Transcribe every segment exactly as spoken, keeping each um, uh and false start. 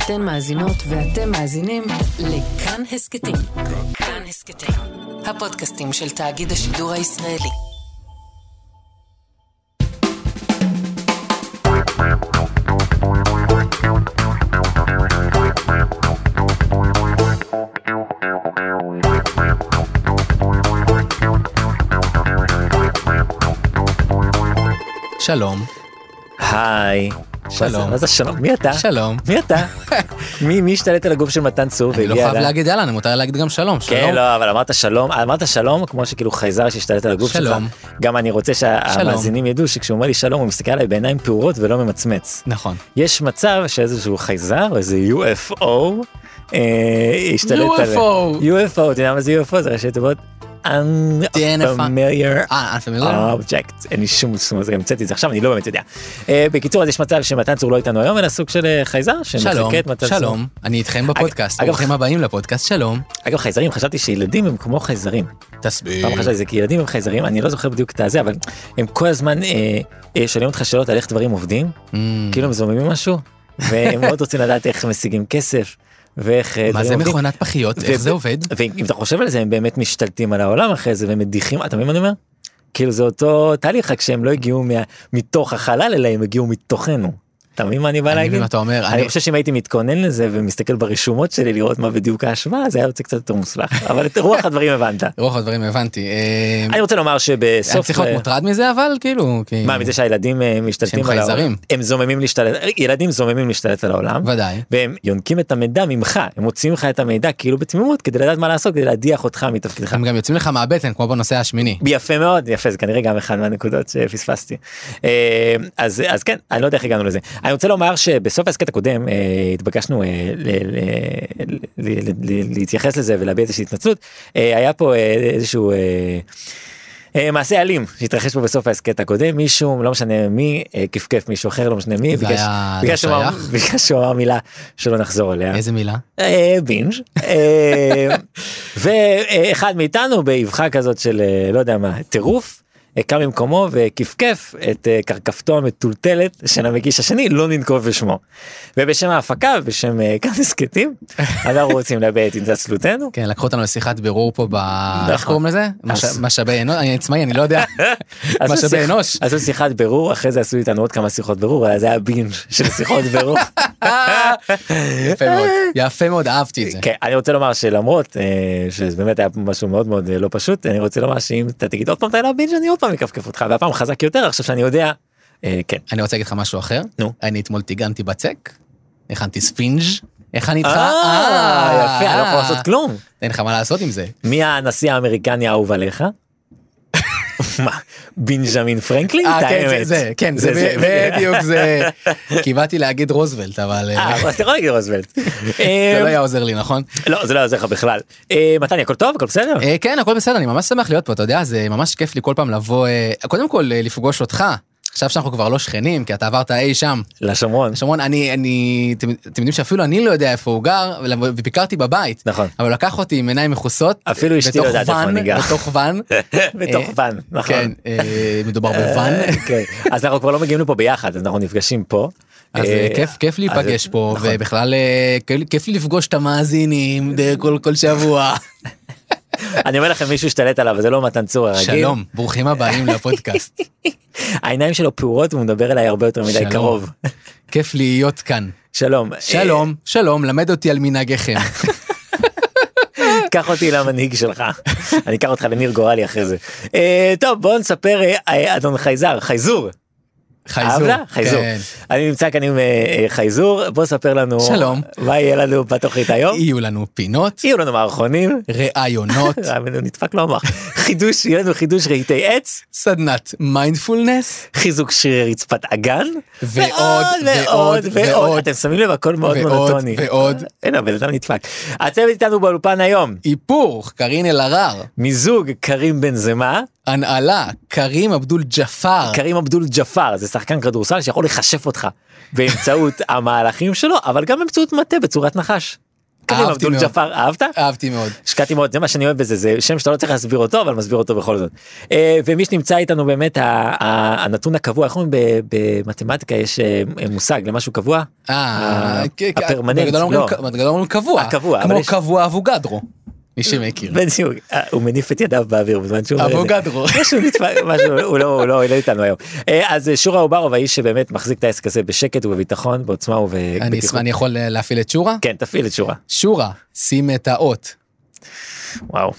אתן מאזינות ואתם מאזינים לכאן הסקטים. כאן הסקטים, הפודקאסטים של תאגיד השידור הישראלי. שלום. היי. שלום. מה זה שלום? מי אתה? שלום. מי אתה? מי מי השתלט על הגוף של מתן צור? אני לא חייב להגיד יאללה, מותר להגיד גם שלום. כן, לא, אבל אמרת שלום, אמרת שלום כמו שכאילו חייזר שהשתלט על הגוף שלך. שלום. גם אני רוצה שהמאזינים ידעו שכשהוא אומר לי שלום הוא מסתכל עליי בעיניים פעורות ולא ממצמץ. נכון. יש מצב שאיזשהו חייזר, איזה יו אף או, השתלט על... יו אף או. יו אף או, אתה יודע מה זה יו אף או? זה ראשי תיבות? unfamiliar object. אין לי שום סוג, זה המצאתי את זה עכשיו, אני לא באמת יודע. בקיצור, אז יש מצב שמתן צור לא איתנו היום, אלא סוג של חייזר. שלום, שלום, אני איתכם בפודקאסט, ברוכים הבאים לפודקאסט, שלום. אגב, חייזרים, חשבתי שילדים הם כמו חייזרים. תסביר. פעם חשבתי זה כי ילדים הם חייזרים, אני לא זוכר בדיוק את הזה, אבל הם כל הזמן שואלים אותך שאלות על איך דברים עובדים, כאילו הם זוממים משהו, והם מאוד רוצים לדעת איך משיגים כסף. ואיך מה זה מכונת פחיות, איך זה עובד? ואם אתה חושב על זה, הם באמת משתלטים על העולם אחרי זה, ומדיחים, אתה מבין מה אני אומר? כאילו זה אותו תהליך, רק שהם לא הגיעו מתוך החלל, אלא הם הגיעו מתוכנו. אתה מבין מה אני בא להגיד? אני חושב שאם הייתי מתכונן לזה ומסתכל ברשומות שלי לראות מה בדיוק ההשוואה, זה היה יוצא קצת יותר מוצלח. אבל את רוח הדברים הבנת. רוח הדברים הבנתי. אני רוצה לומר שבסוף... אני צריך להיות מוטרד מזה אבל כאילו... מה, מזה שהילדים משתלטים על העולם? הם זוממים להשתלט, ילדים זוממים להשתלט על העולם. ודאי. והם יונקים את המידע ממך, הם מוציאים לך את המידע כאילו בתמימות כדי לדעת מה לעשות, כדי להדיח אותך מתפקידך. הם גם יוצאים לך מהבטן כמו בנושא השמיני. יפה מאוד, יפה, זה כנראה גם אחד מהנקודות שפספסתי. אז, אז כן, אני לא יודע איך הגענו לזה. אני רוצה לומר שבסוף ההסקט הקודם התבקשנו להתייחס לזה ולהביע איזושהי התנצלות. היה פה איזשהו מעשה אלים שהתרחש פה בסוף ההסקט הקודם, מישהו, לא משנה מי, כפכף מישהו אחר, לא משנה מי, ביקש שהוא אמר מילה שלא נחזור עליה. איזה מילה? בינג'. ואחד מאיתנו באבחה כזאת של לא יודע מה, טירוף, קם במקומו וכפכף את קרקפתו המטולטלת של המגיש השני, לא ננקוב בשמו. ובשם ההפקה, בשם כאן הסקטים, אנחנו רוצים להביע את התנצלותנו. כן, לקחו אותנו לשיחת בירור פה ב... איך קוראים לזה? משאבי אנוש, אני עצמאי, אני לא יודע. משאבי אנוש. עשו שיחת בירור, אחרי זה עשו איתנו עוד כמה שיחות בירור, זה היה בינג' של שיחות בירור. יפה מאוד, יפה מאוד, אהבתי את זה. כן, אני רוצה לומר שלמרות שזה באמת היה משהו מאוד מאוד לא פשוט, אני רוצה לומר שאם אתה תגיד עוד פעם אתה לא בינג' אני עוד פעם מקפקף אותך, והפעם חזק יותר, עכשיו שאני יודע, כן. אני רוצה להגיד לך משהו אחר, נו. אני אתמול טיגנתי בצק, הכנתי ספינג', איך אני איתך? אה, יפה, אני לא יכול לעשות כלום. אין לך מה לעשות עם זה. מי הנשיא האמריקני האהוב עליך? מה, בנג'מין פרנקלין? אה, כן, זה, כן, זה בדיוק זה. כי באתי להגיד רוזוולט, אבל... אה, אתה יכול להגיד רוזוולט. זה לא היה עוזר לי, נכון? לא, זה לא עוזר לך בכלל. מתני, הכל טוב? הכל בסדר? כן, הכל בסדר, אני ממש שמח להיות פה, אתה יודע, זה ממש כיף לי כל פעם לבוא, קודם כל לפגוש אותך. עכשיו שאנחנו כבר לא שכנים, כי אתה עברת אי שם. לשומרון. לשומרון, אני, אני, אתם, אתם יודעים שאפילו אני לא יודע איפה הוא גר, וביקרתי בבית. נכון. אבל לקח אותי עם עיניים מכוסות. אפילו אשתי לא יודעת איפה אני גר. בתוך ון. בתוך ון, נכון. כן, מדובר בוון. כן, אז אנחנו כבר לא מגיעים לפה ביחד, אז אנחנו נפגשים פה. אז כיף, כיף להיפגש פה, ובכלל כיף לי לפגוש את המאזינים כל שבוע. אני אומר לכם מישהו השתלט עליו, וזה לא מתן צור הרגיל. שלום, ברוכים הבאים לפודקאסט. העיניים שלו פעורות והוא מדבר אליי הרבה יותר מדי קרוב. כיף להיות כאן. שלום. שלום, שלום, למד אותי על מנהגיכם. קח אותי למנהיג שלך. אני אקח אותך לניר גורלי אחרי זה. טוב, בואו נספר, אדון חייזר, חייזור. חייזור, חייזור. אני נמצא כאן עם חייזור, בוא ספר לנו שלום. מה יהיה לנו בתוכנית היום. יהיו לנו פינות, יהיו לנו מערכונים, ראיונות, נדפק לו המוח, חידוש, יהיה לנו חידוש רהיטי עץ, סדנת מיינדפולנס, חיזוק שרירי רצפת אגן, ועוד ועוד ועוד, אתם שמים לב הכל מאוד מונוטוני, ועוד, אין אבל אדם נדפק. הצוות איתנו באולפן היום, היפוך, קרין אלהרר, מיזוג קרים בנזמה, הנעלה, קרים אבדול ג'פר. קרים אבדול ג'פר, זה שחקן כדורסל שיכול לחשף אותך באמצעות המהלכים שלו, אבל גם באמצעות מטה בצורת נחש. קרים, אבדול ג'פר, אהבת? אהבתי מאוד. השקעתי מאוד, זה מה שאני אוהב בזה, זה שם שאתה לא צריך להסביר אותו, אבל מסביר אותו בכל זאת. ומי שנמצא איתנו באמת, הנתון הקבוע, איך אומרים במתמטיקה יש מושג למשהו קבוע? אה, הפרמננט, לא. בגדול אומרים קבוע, כמו קבוע אבוגדרו. מי שמכיר. בדיוק, הוא מניף את ידיו באוויר בזמן שהוא... אבוגדרו. משהו נתפק, משהו, הוא לא, הוא לא, הוא לא איתנו היום. אז שורה אוברוב, האיש שבאמת מחזיק את העסק הזה בשקט ובביטחון, בעוצמה ובבטיחות. אני יכול להפעיל את שורה? כן, תפעיל את שורה. שורה, שים את האות. וואו.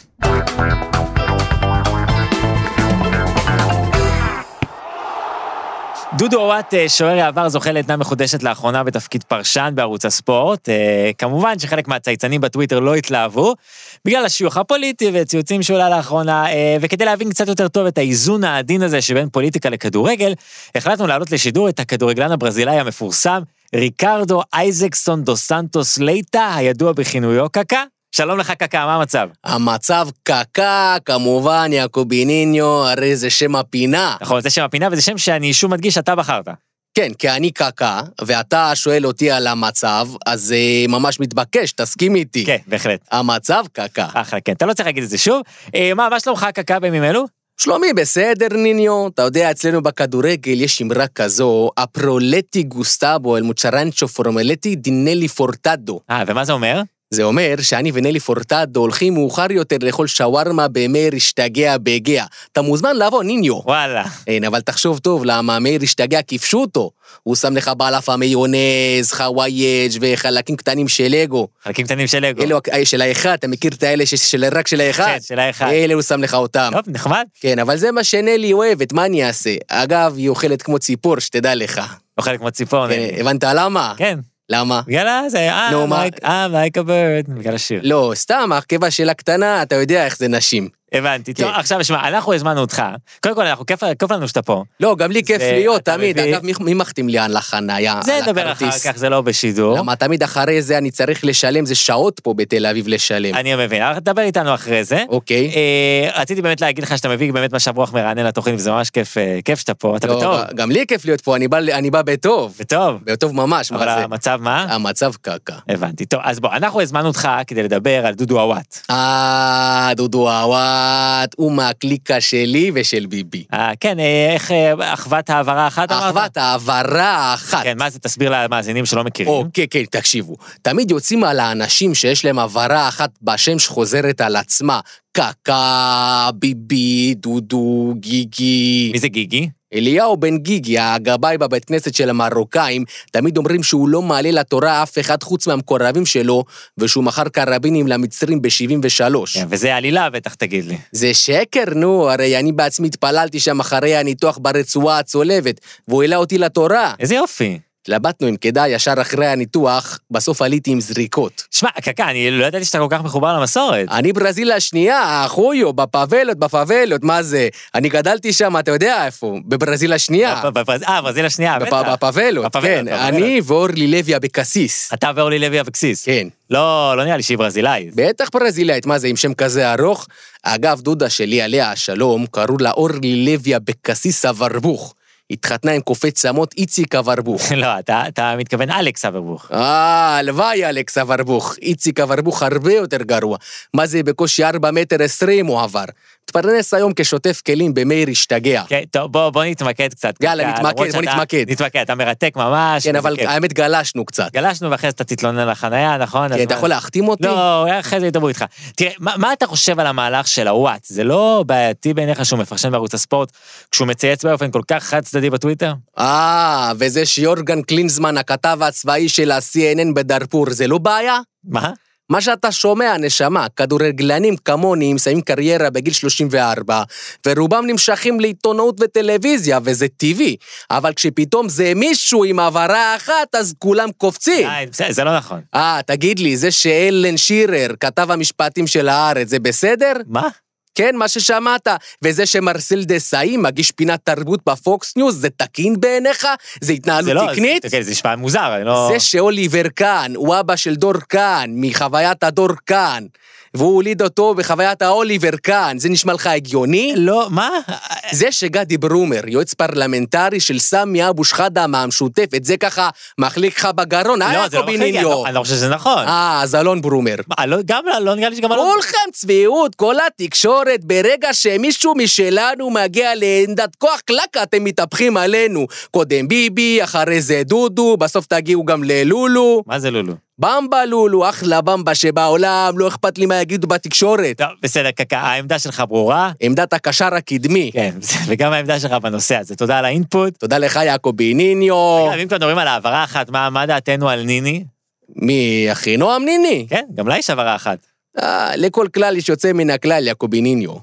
דודו עוואט, שוער העבר, זוכה לעדנה מחודשת לאחרונה בתפקיד פרשן בערוץ הספורט. כמובן שחלק מהצייצנים בטוויטר לא התלהבו, בגלל השיוך הפוליטי וציוצים שעולה לאחרונה, וכדי להבין קצת יותר טוב את האיזון העדין הזה שבין פוליטיקה לכדורגל, החלטנו להעלות לשידור את הכדורגלן הברזילאי המפורסם, ריקרדו אייזקסון דו סנטוס לייטה, הידוע בכינויו קקה. שלום לך קקה, מה המצב? המצב קקה, כמובן, יעקוביניניו, הרי זה שם הפינה. נכון, זה שם הפינה, וזה שם שאני שוב מדגיש שאתה בחרת. כן, כי אני קקה, ואתה שואל אותי על המצב, אז זה ממש מתבקש, תסכים איתי. כן, בהחלט. המצב קקה. אחלה, כן, אתה לא צריך להגיד את זה שוב. מה, מה שלומך קקה בימים אלו? שלומי, בסדר ניניו, אתה יודע, אצלנו בכדורגל יש אמרה כזו, הפרולטי גוסטאבו אל מוצ'רנצ'ו פורמלטי דינלי פורטדו. אה, ומה זה אומר? זה אומר שאני ונלי פורטדו הולכים מאוחר יותר לאכול שווארמה במאיר השתגע בהגיע. אתה מוזמן לבוא, ניניו. וואלה. אין, אבל תחשוב טוב, למה מאיר השתגע כיפשו אותו. הוא שם לך בעלף המיונז, חווייג' וחלקים קטנים של לגו. חלקים קטנים של לגו. אלו של האחד, אתה מכיר את האלה של רק של האחד? כן, של האחד. אלה הוא שם לך אותם. טוב, נחמד. כן, אבל זה מה שנלי אוהבת, מה אני אעשה? אגב, היא אוכלת כמו ציפור, שתדע לך. אוכלת כמו ציפור, נלי. הבנת למה? כן. למה? בגלל זה, I'm like a bird, בגלל השיר. לא, סתם, הרכבה שלה קטנה, אתה יודע איך זה נשים. הבנתי, טוב, עכשיו, שמע, אנחנו הזמנו אותך, קודם כל, אנחנו, כיף לנו שאתה פה. לא, גם לי כיף להיות, תמיד, אגב, מי מחתים לי על החניה? זה נדבר אחר כך, זה לא בשידור. למה, תמיד אחרי זה אני צריך לשלם, זה שעות פה בתל אביב לשלם. אני מבין, דבר איתנו אחרי זה. אוקיי. רציתי באמת להגיד לך שאתה מביא באמת משב רוח מרענן לתוכן, וזה ממש כיף, כיף שאתה פה, אתה בטוב. גם לי כיף להיות פה, אני בא בטוב. בטוב. בטוב ממש, אבל המצב מה? המצב קקה. הבנתי, טוב, אז בוא, אנחנו הזמנו אותך כדי לדבר על דודו עוואט. אה, דודו עוואט, הוא מהקליקה שלי ושל ביבי. אה, כן, איך אחוות העברה אחת אמרת? אחוות העברה האחת. כן, מה זה? תסביר למאזינים שלא מכירים. אוקיי, כן, תקשיבו. תמיד יוצאים על האנשים שיש להם העברה אחת בשם שחוזרת על עצמה. קקה, ביבי, דודו, גיגי. מי זה גיגי? אליהו בן גיגי, הגבאי בבית כנסת של המרוקאים, תמיד אומרים שהוא לא מעלה לתורה אף אחד חוץ מהמקורבים שלו, ושהוא מכר קרבינים למצרים ב-שבעים ושלוש. כן, וזה עלילה, בטח תגיד לי. זה שקר, נו, הרי אני בעצמי התפללתי שם אחרי הניתוח ברצועה הצולבת, והוא העלה אותי לתורה. איזה יופי. התלבטנו עם כדאי, ישר אחרי הניתוח, בסוף עליתי עם זריקות. שמע, קקה, אני לא ידעתי שאתה כל כך מחובר למסורת. אני ברזיל השנייה, אחויו, בפאבלות, בפאבלות, מה זה? אני גדלתי שם, אתה יודע איפה? בברזיל השנייה. אה, ברזיל השנייה, בטח. בפאבלות, כן. אני ואורלי לוי אבקסיס. אתה ואורלי לוי אבקסיס? כן. לא, לא נראה לי שהיא ברזילאית. בטח ברזילאית, מה זה, עם שם כזה ארוך? אגב, דודה שלי עליה השלום, קראו לה אורלי לוי אבקסיס אברבוך. התחתנה עם קופץ צמות איציק אברבוך. לא, אתה, אתה מתכוון אלכס אברבוך. אה, הלוואי אלכס אברבוך. איציק אברבוך הרבה יותר גרוע. מה זה, בקושי ארבע מטר עשרים הוא עבר. תפרנס היום כשוטף כלים במאיר השתגע. כן, טוב, בוא, בוא נתמקד קצת. יאללה, נתמקד, בוא נתמקד. נתמקד, אתה מרתק ממש. כן, אבל האמת גלשנו קצת. גלשנו ואחרי זה אתה תתלונן לחניה, נכון? כן, אתה יכול להחתים אותי? לא, אחרי זה ידברו איתך. תראה, מה, מה אתה חושב על המהלך של הוואט? זה לא בעייתי בעיניך שהוא מפרשן בערוץ הספורט, כשהוא מצייץ באופן כל כך חד צדדי בטוויטר? אה, וזה שיורגן קלינזמן, הכתב הצבאי של ה-סי אן אן בדארפור, זה לא בעיה? מה? מה שאתה שומע, נשמה, כדורגלנים כמוני מסיימים קריירה בגיל שלושים וארבע, ורובם נמשכים לעיתונאות וטלוויזיה, וזה טבעי. אבל כשפתאום זה מישהו עם העברה אחת, אז כולם קופצים. זה, זה לא נכון. אה, תגיד לי, זה שאלן שירר, כתב המשפטים של הארץ, זה בסדר? מה? כן, מה ששמעת, וזה שמרסל דסאי מגיש פינת תרבות בפוקס ניוז, זה תקין בעיניך? זה התנהלות זה לא, תקנית? זה, זה נשמע מוזר, לא... זה שאוליבר קאן, הוא אבא של דור קאן, מחוויית הדור קאן, והוא הוליד אותו בחוויית האוליבר כאן, זה נשמע לך הגיוני? לא, מה? זה שגדי ברומר, יועץ פרלמנטרי של סמי אבו שחאדה מהמשותפת, זה ככה מחליק לך בגרון, אה, יעקובי ניניו? אני לא חושב שזה נכון. אה, אז אלון ברומר. גם לא נראה לי שגם אלון... כולכם צביעות, כל התקשורת, ברגע שמישהו משלנו מגיע לעמדת כוח קלקה, אתם מתהפכים עלינו. קודם ביבי, אחרי זה דודו, בסוף תגיעו גם ללולו. מה זה לולו? במבה לולו, אחלה במבה שבעולם, לא אכפת לי מה יגידו בתקשורת. טוב, בסדר, קקה, העמדה שלך ברורה? עמדת הקשר הקדמי. כן, וגם העמדה שלך בנושא הזה. תודה על האינפוט. תודה לך, יעקובי ניניו. רגע, אם כבר מדברים על העברה אחת, מה, מה דעתנו על ניני? מי, אחי נועם ניני? כן, גם לה יש העברה אחת. אה, לכל כלל יש יוצא מן הכלל, יעקובי ניניו.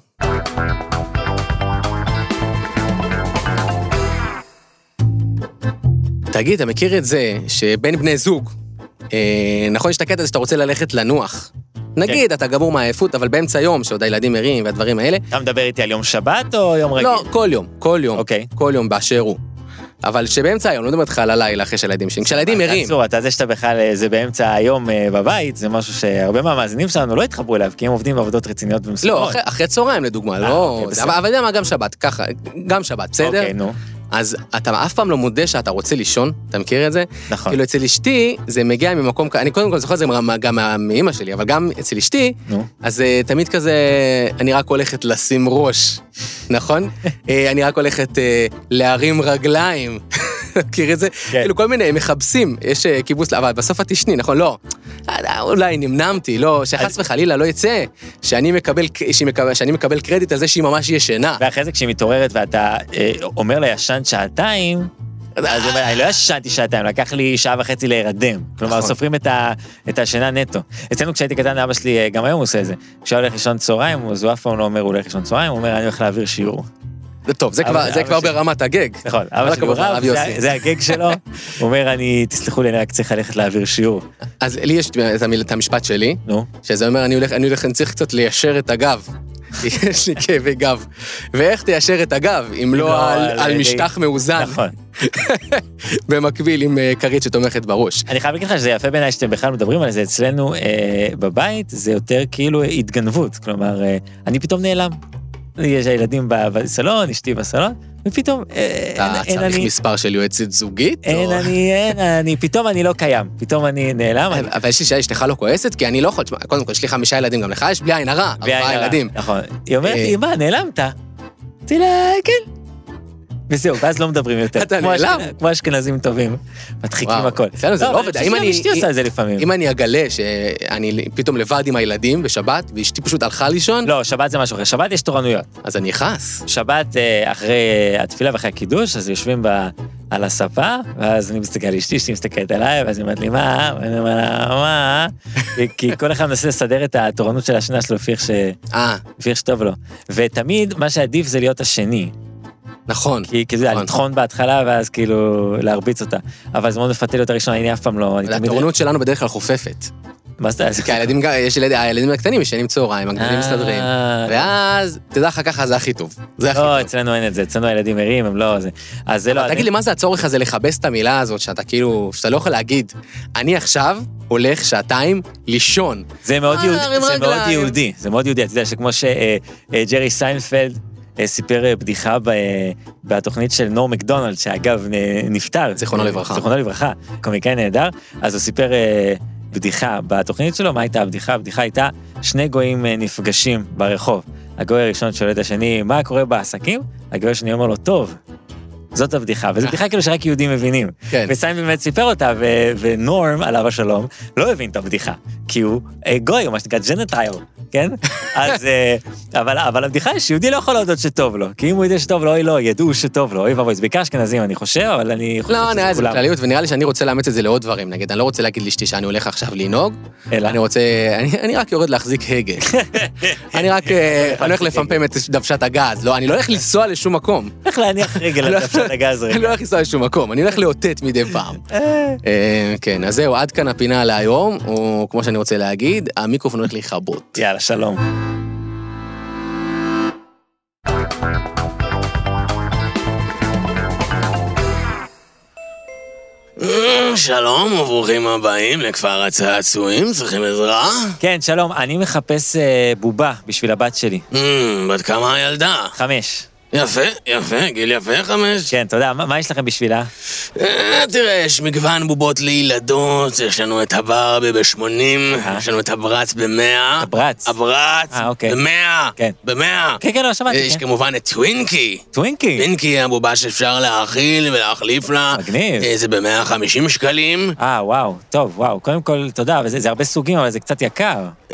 תגיד, אתה מכיר את זה שבין בני זוג, אה, נכון, יש את הקטע הזה שאתה רוצה ללכת לנוח. נגיד, אתה גמור מהעייפות, אבל באמצע היום, שעוד הילדים ערים והדברים האלה. אתה מדבר איתי על יום שבת או יום רגיל? לא, כל יום, כל יום. אוקיי. כל יום באשר הוא. אבל שבאמצע היום, לא מדבר איתך על הלילה אחרי שהילדים שלי, כשהילדים ערים. עצור, אתה זה שאתה בכלל, זה באמצע היום בבית, זה משהו שהרבה מהמאזינים שלנו לא התחברו אליו, כי הם עובדים בעבודות רציניות ומסורות. לא, אחרי צהריים לדוגמה, לא. אבל יודע מה, גם שבת, ככה, גם שבת, בסדר? אוקיי, נו. אז אתה אף פעם לא מודה שאתה רוצה לישון, אתה מכיר את זה? נכון. כאילו אצל אשתי, זה מגיע ממקום, אני קודם כל זוכר את זה גם מאמא שלי, אבל גם אצל אשתי, אז תמיד כזה, אני רק הולכת לשים ראש, נכון? אני רק הולכת להרים רגליים, מכיר את זה? כאילו כל מיני, מחבסים, יש קיבוץ, אבל בסוף התשני, נכון? לא. אולי נמנמתי, לא, שחס וחלילה לא יצא, שאני מקבל, שאני מקבל קרדיט על זה שהיא ממש ישנה. ואחרי זה כשהיא מתעוררת ואתה אומר לה ישן שעתיים, אז אני לא ישנתי שעתיים, לקח לי שעה וחצי להירדם. כלומר, סופרים את השינה נטו. אצלנו כשהייתי קטן, אבא שלי, גם היום הוא עושה את זה. כשהוא הולך לישון צהריים, אז הוא אף פעם לא אומר, הוא הולך לישון צהריים, הוא אומר, אני הולך להעביר שיעור. טוב, זה כבר ברמת הגג. נכון, אבא שלי רב, זה הגג שלו. הוא אומר, אני, תסלחו לי, אני רק צריך ללכת להעביר שיעור. אז לי יש את המשפט שלי, שזה אומר, אני הולך, אני צריך קצת ליישר את הגב. יש לי כאבי גב. ואיך תיישר את הגב, אם לא על משטח מאוזן. נכון. במקביל עם כרית שתומכת בראש. אני חייב להגיד לך שזה יפה בעיניי שאתם בכלל מדברים על זה, אצלנו בבית זה יותר כאילו התגנבות, כלומר, אני פתאום נעלם. יש הילדים בסלון, אשתי בסלון, ופתאום... אתה צריך מספר של יועצת זוגית? אין, אני, אין, אני, פתאום אני לא קיים, פתאום אני נעלם. אבל יש לי שאלה, אשתך לא כועסת, כי אני לא יכול, קודם כל, יש לי חמישה ילדים, גם לך יש בלי עין הרע, ארבעה ילדים. נכון, היא אומרת לי, מה, נעלמת? אמרתי לה, כן. וזהו, ואז לא מדברים יותר. אתה נעלם. כמו אשכנזים טובים, מדחיקים הכל. בסדר, זה לא עובד. אשתי עושה את זה לפעמים. אם אני אגלה שאני פתאום לבד עם הילדים בשבת, ואשתי פשוט הלכה לישון... לא, שבת זה משהו אחר. שבת יש תורנויות. אז אני אכעס. שבת אחרי התפילה ואחרי הקידוש, אז יושבים על הספה, ואז אני מסתכל על אשתי, אשתי מסתכלת עליי, ואז היא אומרת לי, מה? ואני אומר לה, מה? כי כל אחד מנסה לסדר את התורנות של השנה שלו, לפי איך שטוב לו. ותמיד מה שעדיף זה להיות השני. נכון. כי זה היה לטחון בהתחלה, ואז כאילו להרביץ אותה. אבל זה מאוד מפתל אותה ראשונה, אני אף פעם לא... התורנות שלנו בדרך כלל חופפת. מה זה? כי הילדים, יש הילדים הקטנים, ישנים צהריים, הגדולים מסתדרים. ואז, תדע לך ככה, זה הכי טוב. זה הכי טוב. לא, אצלנו אין את זה, אצלנו הילדים ערים, הם לא... אז זה לא... תגיד לי, מה זה הצורך הזה לכבס את המילה הזאת, שאתה כאילו, שאתה לא יכול להגיד, אני עכשיו הולך שעתיים לישון. זה מאוד יהודי, זה מאוד יהודי. אתה יודע שכמו שג'רי סיינפלד סיפר בדיחה בתוכנית של נור מקדונלד, שאגב נפטר. זיכרונו לברכה. זיכרונו לברכה, קומיקאי נהדר. אז הוא סיפר בדיחה בתוכנית שלו. מה הייתה הבדיחה? הבדיחה הייתה שני גויים נפגשים ברחוב. הגוי הראשון שואל את השני, מה קורה בעסקים? הגוי השני אומר לו, טוב. זאת הבדיחה, וזו בדיחה כאילו שרק יהודים מבינים. כן. וסיים באמת סיפר אותה, ו- ונורם, עליו השלום, לא הבין את הבדיחה, כי הוא גוי, הוא מה שנקרא ג'נטייל, כן? אז, אבל, אבל הבדיחה היא שיהודי לא יכול להודות שטוב לו, כי אם הוא יודע שטוב לו, אוי לא, ידעו שטוב לו, אוי ואבוי, זה בעיקר אשכנזים, אני חושב, אבל אני חושב לא, נראה, זה בכלליות, ונראה לי שאני רוצה לאמץ את זה לעוד דברים, נגיד, אני לא רוצה להגיד לאשתי שאני הולך עכשיו לנהוג, אני רוצה, אני, אני רק יורד להחזיק הגה. אני רק, אני הולך לפמפם את דוושת הגז, לא, אני לא הולך לנסוע לשום מקום. הולך להניח רגל לדוושת הגז רגע. אני לא הולך לנסוע לשום מקום, אני הולך לאותת מדי פעם. כן, אז זהו, עד כאן הפינה להיום, או כמו שאני רוצה להגיד, המיקרופון הולך להיכבות. יאללה, שלום. שלום וברוכים הבאים לכפר הצעצועים, צריכים עזרה? כן, שלום, אני מחפש אה, בובה בשביל הבת שלי. Mm, בת כמה הילדה? חמש. יפה, יפה, גיל יפה, חמש. כן, תודה, מה, מה יש לכם בשבילה? אה, תראה, יש מגוון בובות לילדות, יש לנו את הברבי ב-שמונים, יש לנו את הברץ ב-מאה. הברץ? הברץ, אה, אוקיי. ב-מאה, כן. ב-מאה. כן, כן, לא שמעתי. יש כן. כמובן את טווינקי. טווינקי? טווינקי, הבובה שאפשר להאכיל ולהחליף לה. מגניב. זה ב-מאה וחמישים שקלים. אה, וואו, טוב, וואו, קודם כל, תודה, וזה, זה הרבה סוגים, אבל זה קצת יקר.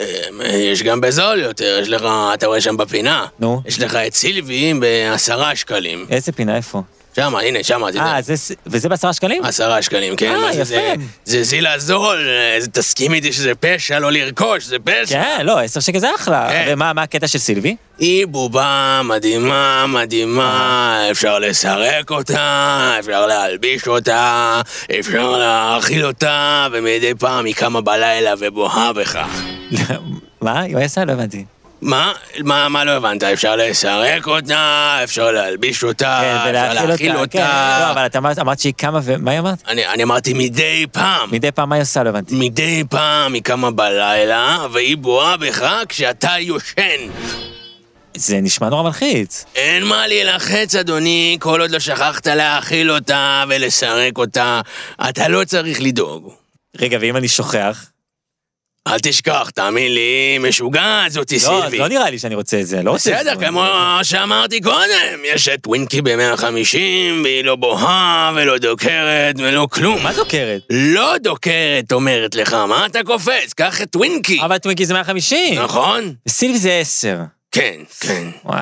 יש גם בזול יותר, יש לך, אתה רואה שם בפינה. נו. יש לך את סילבי בעשרה שקלים. איזה פינה, איפה? שמה, הנה, שמה, תדע. אה, וזה בעשרה שקלים? עשרה שקלים, כן. אה, יפה. זה, זה זילה זול, זה, תסכים איתי שזה פשע לא לרכוש, זה פשע. כן, לא, עשר שקל זה אחלה. כן. ומה מה הקטע של סילבי? היא בובה מדהימה, מדהימה, אפשר לסרק אותה, אפשר להלביש אותה, אפשר להאכיל אותה, ומדי פעם היא קמה בלילה ובוהה בך. מה? היא עושה? לא הבנתי. מה? מה, מה לא הבנת? אפשר לסרק אותה, אפשר להלביש אותה, כן, אפשר להאכיל אותה. כן, לא, אבל אתה אמרת, אמרת שהיא קמה ו... מה היא אמרת? אני, אני אמרתי מדי פעם. מדי פעם מה היא עושה? לא הבנתי. מדי פעם היא קמה בלילה, והיא בוהה בך כשאתה יושן. זה נשמע נורא מלחיץ. אין מה להילחץ, אדוני, כל עוד לא שכחת להאכיל אותה ולסרק אותה, אתה לא צריך לדאוג. רגע, ואם אני שוכח? אל תשכח, תאמין לי, משוגעת זאתי סילבי. לא, לא נראה לי שאני רוצה את זה, לא רוצה את זה. בסדר, כמו שאמרתי קודם, יש את טווינקי ב-מאה וחמישים, והיא לא בוהה ולא דוקרת ולא כלום. מה דוקרת? לא דוקרת, אומרת לך, מה אתה קופץ? קח את טווינקי. אבל טווינקי זה מאה וחמישים. נכון? סילבי זה עשר. כן, כן. וואי,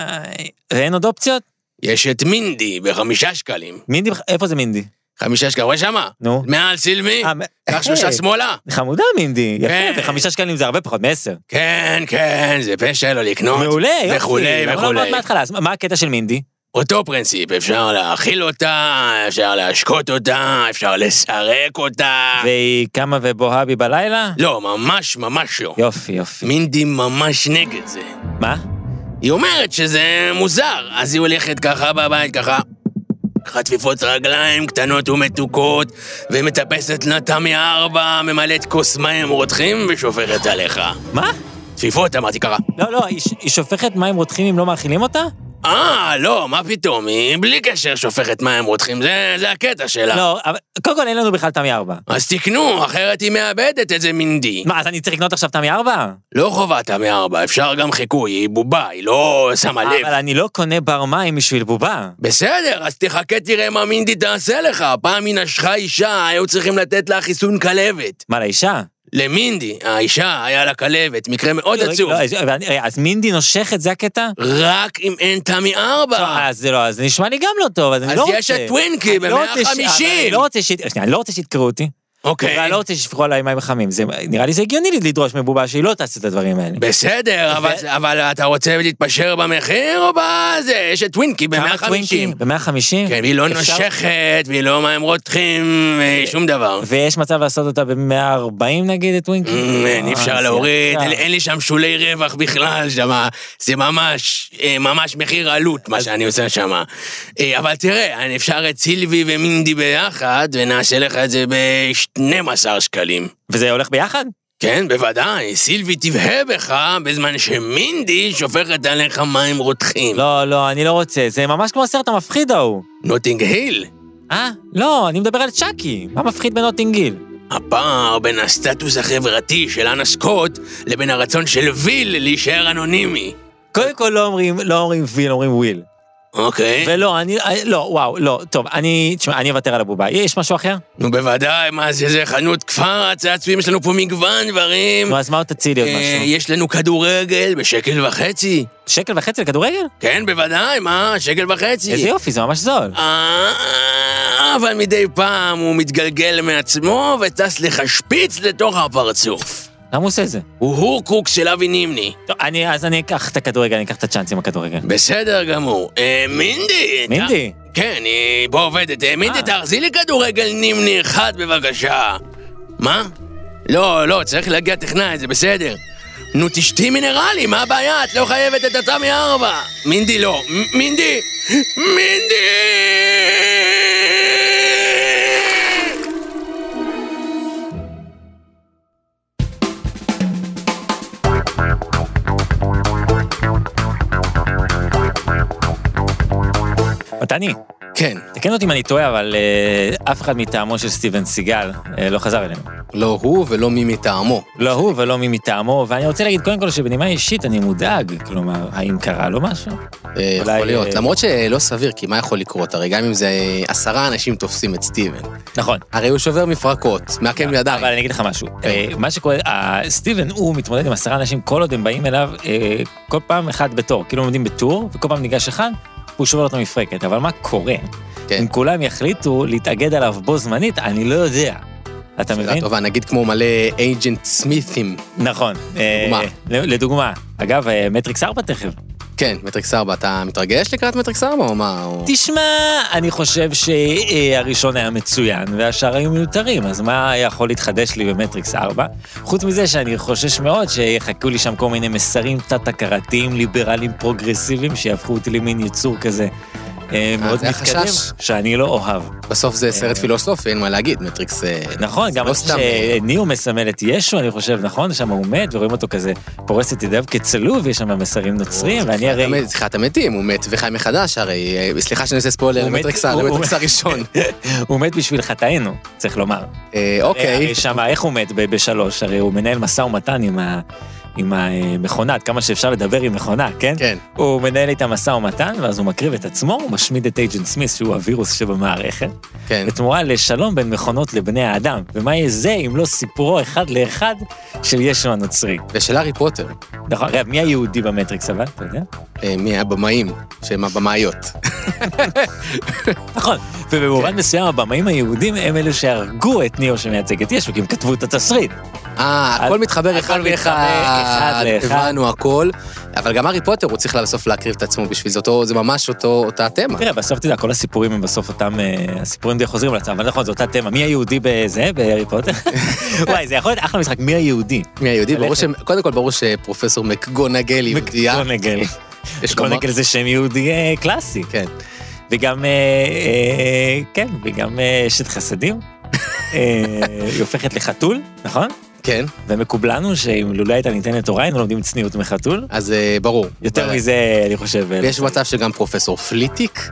ואין עוד אופציות? יש את מינדי בחמישה שקלים. מינדי, איפה זה מינדי? חמישה שקלים, רואה שמה? נו. מעל סילבי, אה, קח שלושה שמאלה. חמודה מינדי, כן. יפה, וחמישה שקלים זה הרבה פחות מעשר. כן, כן, זה פשע לא לקנות. מעולה, יופי. וכולי, למה לא וכולי. אמרת מההתחלה? אז מה הקטע של מינדי? אותו פרינציפ, אפשר להאכיל אותה, אפשר להשקות אותה, אפשר לסרק אותה. והיא קמה ובוהה בי בלילה? לא, ממש ממש לא. יופי, יופי. מינדי ממש נגד זה. מה? היא אומרת שזה מוזר, אז היא הולכת ככה בבית, ככה, ככה תפיפות רגליים קטנות ומתוקות, ומטפסת לתמי ארבע, ממלאת כוס מים רותחים ושופכת עליך. מה? תפיפות, אמרתי ככה. לא, לא, היא, היא שופכת מים רותחים אם לא מאכילים אותה? אה, לא, מה פתאום, היא בלי קשר שופכת מים רותחים, זה, זה הקטע שלה. לא, אבל קודם כל אין לנו בכלל תמי ארבע. אז תקנו, אחרת היא מאבדת את זה מינדי. מה, אז אני צריך לקנות עכשיו תמי ארבע? לא חובה תמי ארבע, אפשר גם חיקוי, היא בובה, היא לא שמה לב. אבל אני לא קונה בר מים בשביל בובה. בסדר, אז תחכה תראה מה מינדי תעשה לך. פעם היא נשכה אישה, היו צריכים לתת לה חיסון כלבת. מה, לאישה? למינדי, האישה היה לה כלבת, מקרה מאוד עצוב. אז מינדי נושכת, זה הקטע? רק אם אין תמי ארבע. אז זה לא, אז זה נשמע לי גם לא טוב, אז אני לא רוצה. אז יש את טווינקי ב-מאה וחמישים. אני לא רוצה שיתקראו אותי. אוקיי. אני לא רוצה ששפכו עליי מים חמים, נראה לי זה הגיוני לדרוש מבובה שהיא לא תעשה את הדברים האלה. בסדר, אבל אתה רוצה להתפשר במחיר או בזה? יש את טווינקי ב-מאה וחמישים. ב-מאה וחמישים? כן, והיא לא נושכת, והיא לא מים רותחים, שום דבר. ויש מצב לעשות אותה ב-מאה וארבעים נגיד את טווינקי? אין, אי אפשר להוריד, אין לי שם שולי רווח בכלל, זה ממש, ממש מחיר עלות מה שאני עושה שם. אבל תראה, אפשר את סילבי ומינדי ביחד, ונעשה לך את זה ב-שנים עשר שקלים. וזה הולך ביחד? כן, בוודאי. סילבי תבהה בך בזמן שמינדי שופכת עליך מים רותחים. לא, לא, אני לא רוצה. זה ממש כמו הסרט המפחיד ההוא. נוטינג היל? אה? לא, אני מדבר על צ'אקי. מה מפחיד בנוטינג היל? הפער בין הסטטוס החברתי של אנה סקוט לבין הרצון של ויל להישאר אנונימי. קודם כל לא אומרים, לא אומרים ויל, אומרים וויל. אוקיי. ולא, אני, לא, וואו, לא, טוב, אני, תשמע, אני אוותר על הבובה. יש משהו אחר? נו, בוודאי, מה זה, זה חנות כפר הצעצועים, יש לנו פה מגוון דברים. נו, אז מה עוד תציעי לי עוד משהו? יש לנו כדורגל בשקל וחצי. שקל וחצי לכדורגל? כן, בוודאי, מה? שקל וחצי. איזה יופי, זה ממש זול. אבל מדי פעם הוא מתגלגל מעצמו וטס לך שפיץ לתוך הפרצוף. למה הוא עושה את זה? הוא הורקרוקס של אבי נימני. טוב, אני, אז אני אקח את הכדורגל, אני אקח את הצ'אנס עם הכדורגל. בסדר גמור. אה, מינדי. מינדי? כן, היא בוא עובדת. אה, מינדי, תחזי לי כדורגל נימני אחד בבקשה. מה? לא, לא, צריך להגיע טכנאי, זה בסדר. נו, תשתי מינרלי, מה הבעיה? את לא חייבת את התמי ארבע. מינדי לא. מינדי! מינדי! מתני. כן. תקן אותי אם אני טועה, אבל uh, אף אחד מטעמו של סטיבן סיגל uh, לא חזר אלינו. לא הוא ולא מי מטעמו. לא הוא ולא מי מטעמו, ואני רוצה להגיד קודם כל שבנימה אישית אני מודאג, כלומר, האם קרה לו משהו? אה, יכול אולי, להיות, אה, למרות שלא סביר, כי מה יכול לקרות? הרי גם אם זה עשרה אנשים תופסים את סטיבן. נכון. הרי הוא שובר מפרקות, מעקם ידיים. אבל אני אגיד לך משהו, אה, מה שקורה, אה, סטיבן הוא מתמודד עם עשרה אנשים, כל עוד הם באים אליו, אה, כל פעם אחד בתור, כאילו הם עומדים בטור, וכל פעם ניגש אחד, הוא שובר אותו מפרקת, אבל מה קורה? כן. אם כולם יחליטו להתאגד עליו בו זמנית, אני לא יודע. אתה מבין? טובה, נגיד כמו מלא אייג'נט סמית'ים. נכון. לדוגמה. אה, לדוגמה. אגב, אה, מטריקס ארבע תכף. כן, מטריקס ארבע, אתה מתרגש לקראת מטריקס ארבע או מה? או... תשמע, אני חושב שהראשון היה מצוין, והשאר היו מיותרים, אז מה יכול להתחדש לי במטריקס ארבע? חוץ מזה שאני חושש מאוד שיחכו לי שם כל מיני מסרים תת-הכרתיים, ליברליים, פרוגרסיביים, שיהפכו אותי למין יצור כזה מאוד מתקדם, שאני לא אוהב. בסוף זה סרט פילוסופי, אין מה להגיד, מטריקס... נכון, גם שניאו מסמל את ישו, אני חושב, נכון, שם הוא מת, ורואים אותו כזה פורס את ידיו כצלוב, יש שם מסרים נוצרים, ואני הרי... סליחה, אתה מתים, הוא מת וחי מחדש, הרי... סליחה שאני עושה ספוילר, מטריקס הראשון. הוא מת בשביל חטאינו, צריך לומר. אוקיי. הרי שם, איך הוא מת בשלוש? הרי הוא מנהל משא ומתן עם ה... עם המכונה, עד כמה שאפשר לדבר עם מכונה, כן? כן. הוא מנהל איתה משא ומתן, ואז הוא מקריב את עצמו, הוא משמיד את אייג'נט סמית, שהוא הווירוס שבמערכת, כן. בתמורה לשלום בין מכונות לבני האדם. ומה יהיה זה אם לא סיפורו אחד לאחד של ישו הנוצרי? ושל הארי פוטר. נכון, רב, מי היהודי במטריקס, אבל, אתה יודע? מי הבמאים, שהם הבמאיות. נכון, ובמובן מסוים הבמאים היהודים הם אלו שהרגו את ניאו שמייצג את ישו, כי הם כתבו את התסריט. אה, הכל מתחבר אחד לאחד, הבנו הכל, אבל גם הארי פוטר הוא צריך בסוף להקריב את עצמו בשביל זה, זה ממש אותה תמה. תראה, בסוף תדע, כל הסיפורים הם בסוף אותם, הסיפורים די חוזרים על עצמם, אבל נכון, זו אותה תמה, מי היהודי בזה, בהארי פוטר? וואי, זה יכול להיות אחלה משחק, מי היהודי? מי היהודי? קודם כל ברור שפרופסור מקגונגל יהודיה. מקגונגל. מקגונגל זה שם יהודי קלאסי. כן. וגם, כן, וגם אשת חסדים. היא הופכת לחתול, נכון? כן. ומקובלנו שאם לולא הייתה ניתנת תורה, היינו לומדים צניעות מחתול. אז ברור. יותר מזה, אני חושב. ויש מצב שגם פרופסור פליטיק.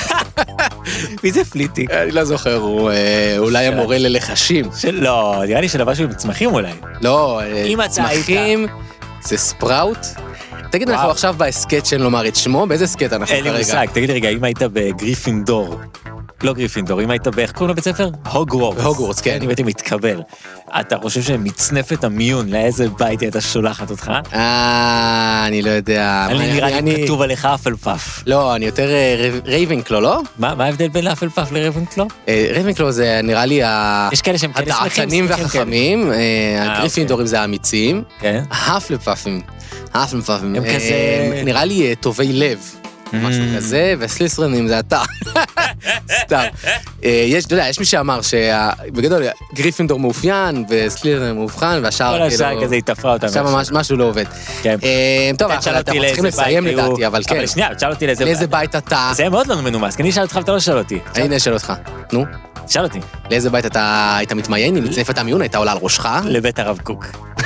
מי זה פליטיק? אני לא זוכר, הוא אולי המורה ללחשים. לא, נראה לי שלבשו עם צמחים אולי. לא, צמחים זה ספראוט. תגיד, אנחנו עכשיו בהסקט שאין לומר את שמו, באיזה הסקט אנחנו כרגע? אין לי מושג, תגיד לי רגע, אם היית בגריפינדור, לא גריפינדור, אם היית באיך קוראים לבית ספר? הוגוורטס. הוגוורטס, כן. אם הייתי מתקבל. אתה חושב שמצנפת המיון, לאיזה בית הייתה שולחת אותך? אה, אני לא יודע. אני נראה לי כתוב עליך אפלפף. לא, אני יותר רייבנקלו, לא? מה ההבדל בין אפלפף לרייבנקלו? רייבנקלו זה נראה לי הדעתנים והחכמים, הגריפינדורים זה האמיצים, האפלפפים. האפלפפים, הם כזה... נראה לי טובי לב, משהו כזה, וסליסטרנים זה אתה. סתם. יש, אתה יודע, יש מי שאמר שבגדול גריפינדור מאופיין, וסליסטרנים מאובחן, והשאר... כל השאר כזה התאפרה אותם. עכשיו משהו לא עובד. טוב, אנחנו צריכים לסיים לדעתי, אבל כן. אבל שנייה, תשאל אותי לאיזה בית אתה... זה מאוד לא מנומס, כי אני אשאל אותך ואתה לא שאל אותי. אני אשאל אותך, נו. שאל אותי. לאיזה בית אתה היית מתמיין? אם מצנפת המיון הייתה עולה על ראשך? לבית הרב קוק.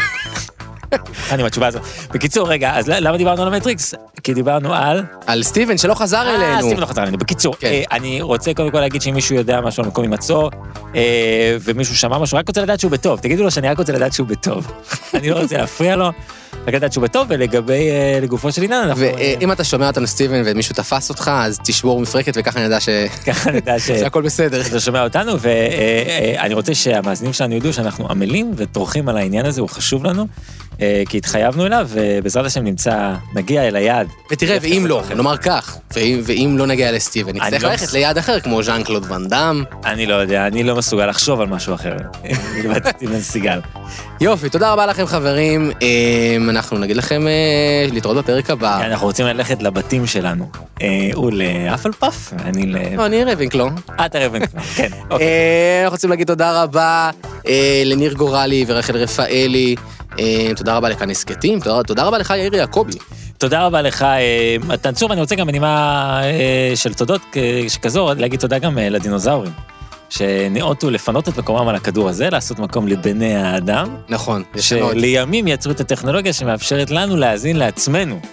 אני עם התשובה הזאת. בקיצור, רגע, אז למה דיברנו על המטריקס? כי דיברנו על... על סטיבן שלא חזר אלינו. אה, סטיבן לא חזר אלינו. בקיצור, אני רוצה קודם כל להגיד שאם מישהו יודע משהו על מקום הימצאו, ומישהו שמע משהו, רק רוצה לדעת שהוא בטוב. תגידו לו שאני רק רוצה לדעת שהוא בטוב. אני לא רוצה להפריע לו, רק לדעת שהוא בטוב, ולגבי לגופו של עניין, אנחנו... ואם אתה שומע אותנו סטיבן ומישהו תפס אותך, אז תשבור מפרקת וככה נדע ש... ככה נדע ש... שהכל בסדר. אתה שומע אותנו, ואני רוצה שהמאזינים שלנו ידעו שאנחנו עמלים וטורחים על העניין הזה, הוא חשוב לנו. כי התחייבנו אליו, ובעזרת השם נמצא, נגיע אל היעד. ותראה, ואם לא, נאמר כך, ואם לא נגיע לסטיבן, נצטרך ללכת ליעד אחר, כמו ז'אן קלוד ואן דאם. אני לא יודע, אני לא מסוגל לחשוב על משהו אחר. נלמד סטיבן סיגל. יופי, תודה רבה לכם חברים. אנחנו נגיד לכם להתראות בפרק הבא. אנחנו רוצים ללכת לבתים שלנו. הוא לאפלפף, אני ל... לא, אני רבנקלו. אתה רבנקלו, כן. אנחנו רוצים להגיד תודה רבה לניר גורלי ורחל רפאלי. תודה רבה לכאן הסקטים, תודה רבה לך יאיר יעקבי. תודה רבה לך, מתן צור, אני רוצה גם בנימה של תודות שכזו, להגיד תודה גם לדינוזאורים, שנאותו לפנות את מקומם על הכדור הזה, לעשות מקום לבני האדם. נכון. שלימים יצרו את הטכנולוגיה שמאפשרת לנו להאזין לעצמנו,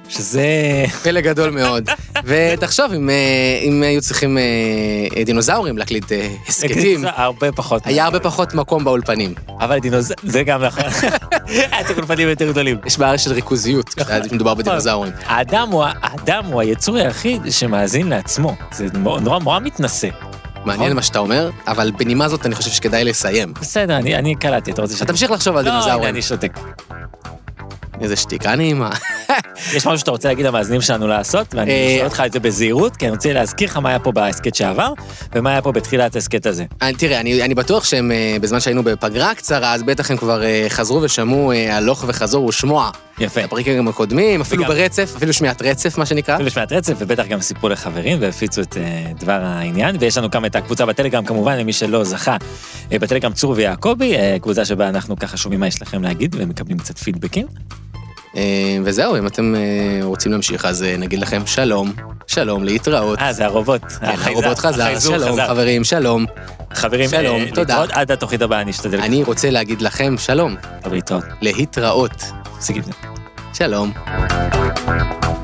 שזה... פלא גדול מאוד. ותחשוב, אם, אם היו צריכים דינוזאורים להקליט הסקטים, הרבה פחות. היה הרבה פחות מקום באולפנים. אבל דינוזאורים, זה גם נכון. היה צריך אולפנים יותר גדולים. יש בעיה של ריכוזיות, כשמדובר בדינוזאורים. האדם הוא, האדם הוא היצור היחיד שמאזין לעצמו. זה נורא נורא מתנשא. מעניין מה שאתה אומר, אבל בנימה זאת אני חושב שכדאי לסיים. בסדר, אני, אני קלטתי, אתה רוצה ש... אתה תמשיך לחשוב על דינוזאורים. לא, אני שותק. איזה שתיקה נעימה. יש משהו שאתה רוצה להגיד למאזינים שלנו לעשות, ואני שואל אותך את זה בזהירות, כי אני רוצה להזכיר לך מה היה פה בהסקט שעבר, ומה היה פה בתחילת ההסקט הזה. תראה, אני, אני בטוח שהם, בזמן שהיינו בפגרה קצרה, אז בטח הם כבר חזרו ושמעו הלוך וחזור ושמוע. יפה. הפרקים הקודמים, אפילו וגם... ברצף, אפילו שמיעת רצף, מה שנקרא. אפילו שמיעת רצף, ובטח גם סיפרו לחברים, והפיצו את uh, דבר העניין, ויש לנו גם את הקבוצה בטלגרם, כמובן, למי שלא זכה, uh, בטלגרם צור ויעקבי, uh, קבוצה שבה אנחנו ככה שומעים מה יש לכם להגיד, ומקבלים קצת פידבקים. Uh, וזהו, אם אתם uh, רוצים להמשיך, אז uh, נגיד לכם שלום, שלום, להתראות. אה, זה הרובוט. כן, הרובוט חזר, שלום, חזר. חברים, שלום. חברים, שלום, uh, תודה. להתראות, עד התוכנית הבאה, נשתדל. אני רוצה להגיד לכם שלום. טוב, להתראות. להתראות. תפסיק את זה. שלום.